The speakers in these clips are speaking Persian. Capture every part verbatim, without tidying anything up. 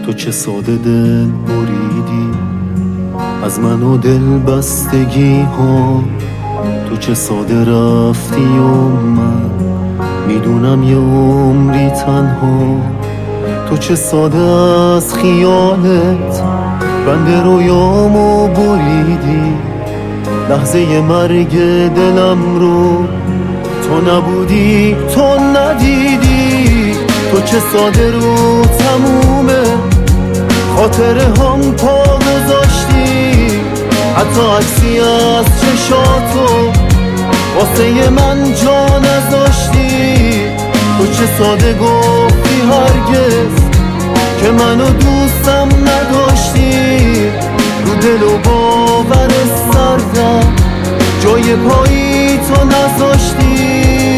تو چه ساده دل بریدی از من و دل بستگی ها، تو چه ساده رفتی و من میدونم یه عمری تنها. تو چه ساده از خیالت بند رویامو بریدی، لحظه مرگ دلم رو تو نبودی، تو ندیدی. تو چه ساده رو تمومه خاطره هم پا گذاشتی، حتی عکسی از چشاتو واسه من جا نذاشتی. تو چه ساده گفتی هرگز که منو دوستم نداشتی، رو دل و باور سردم جای پایی تو نذاشتی.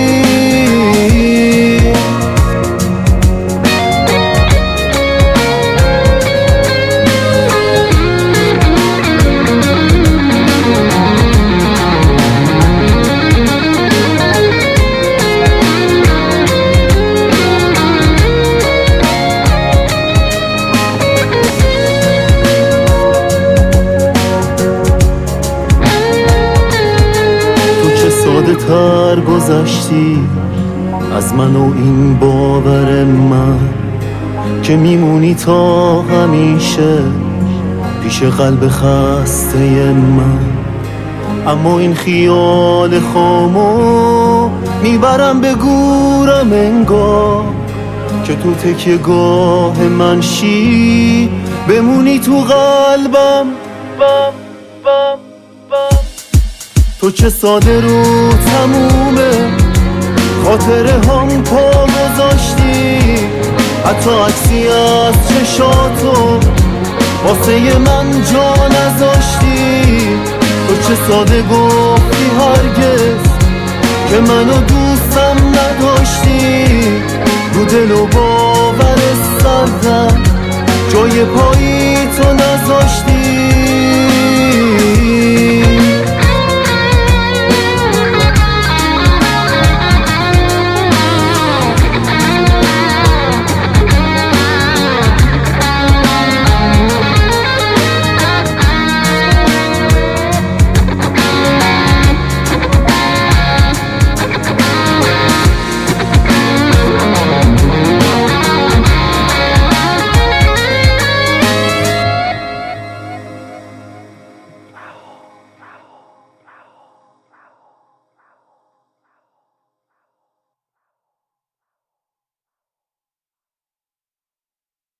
ساده تر گذشتی از من و این باور من که میمونی تا همیشه پیش قلب خسته من. اما این خیال خامو میبرم به گورم انگار که تو تکیه گاه من شی بمونی تو قلبم. بم بم بم. تو چه ساده رو تمومه خاطره هم پا گذاشتی، حتی عکسی از چشاتو واسه من جا نذاشتی. تو چه ساده گفتی هرگز که منو دوستم نداشتی، رو دل و باور سردم جای پایی تو نذاشتی.